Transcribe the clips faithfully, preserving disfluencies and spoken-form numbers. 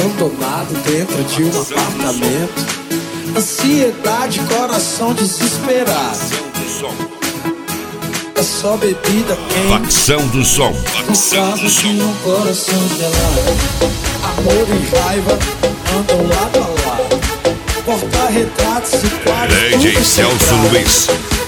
abandonado dentro de um apartamento. Ansiedade, coração desesperado. É só bebida quente. Facção do som. Facção do som. Um coração gelado. Amor e raiva andam lado a lado. Porta-retratos e quadros. D J Celso Luiz.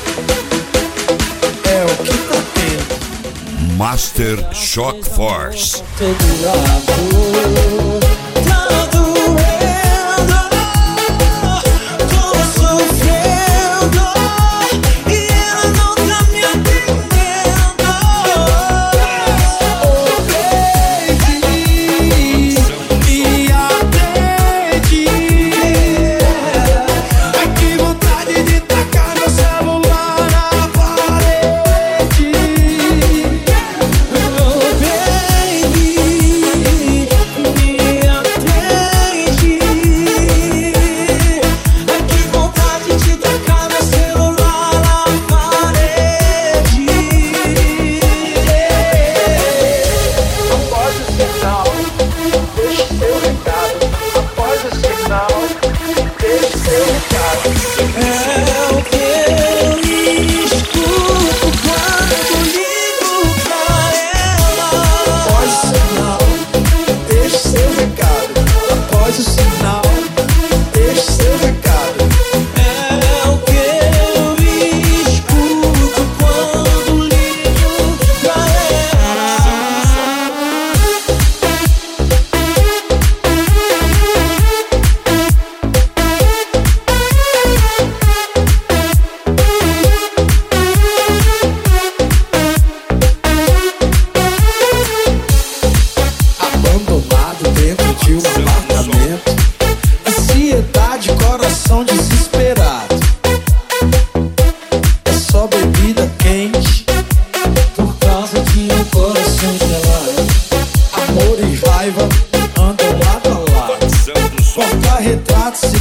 É o que tá tendo. Master Shock Force. Todo lado. Tá doendo. Tô sofrendo. E ela não tá me atendendo. Oh baby, me atende. Ai que vontade de tacar meu celular na parede. Oh baby, me atende. Ai que vontade de tacar meu celular na parede. Após o sinal, deixe seu recado. Após o sinal, deixe seu recado. É o que eu escuto quando ligo pra ela. Após o sinal, deixe seu recado. Após o sinal, deixe seu recado. É o que eu escuto quando ligo pra ela. Abandonado dentro de um apartamento. Ansiedade, coração desesperado. É só bebida quente por causa de um coração gelado. Amor e raiva andam lado a lado. Porta-retratos